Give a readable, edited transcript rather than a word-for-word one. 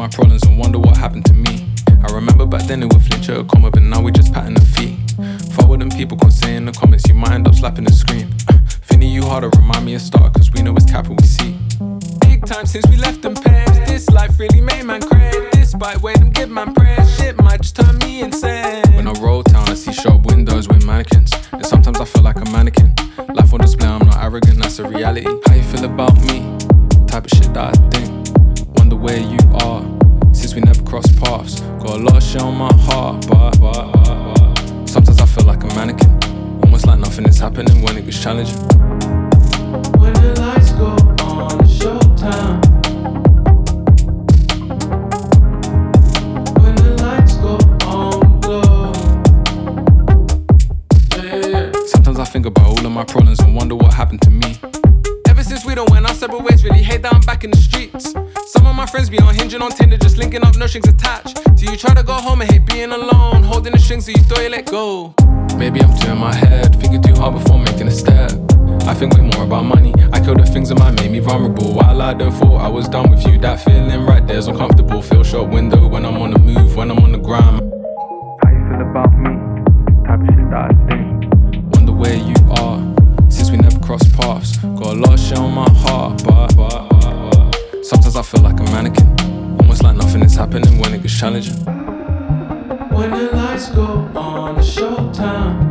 my problems and wonder what happened to me. I remember back then it would flinch at a comma, but now we just patting the feet. Forward and people can't say in the comments, you might end up slapping the screen. Finny, you harder, remind me of start, cause we know it's cap and we see. Big time since we left them pairs. This life really made man cred. Despite where them give man prayers, shit might just turn me insane. When I roll town, I see shop windows with mannequins, and sometimes I feel like a mannequin. Life on display, I'm not arrogant, that's a reality. How you feel about me? Type of shit that I think. Wonder where you are, since we never crossed paths. Got a lot of shit on my heart, but sometimes I feel like a mannequin. Almost like nothing is happening when it gets challenging. When the lights go on, it's showtime. When the lights go on, we glow. Yeah. Sometimes I think about all of my problems and wonder what happened to me. Ever since we done went our separate ways, really hate that I'm back in the streets. Some of my friends be on Hinge and on Tinder, just linking up, no strings attached. Till you try to go home and hate being alone, holding the strings so you thought you let go. Maybe I'm too in my head, thinking too hard before making a step. I think way more about money. I kill the things that might make me vulnerable. While I don't thought I was done with you, that feeling right there's uncomfortable. Feel short window when I'm on the move, when I'm on the grind. How you feel about me? Type of shit that I think. Wonder where you are, since we never crossed paths. Got a lot of shit on my heart, but sometimes I feel like a mannequin. Almost like nothing is happening when it gets challenging. When the lights go on, it's showtime.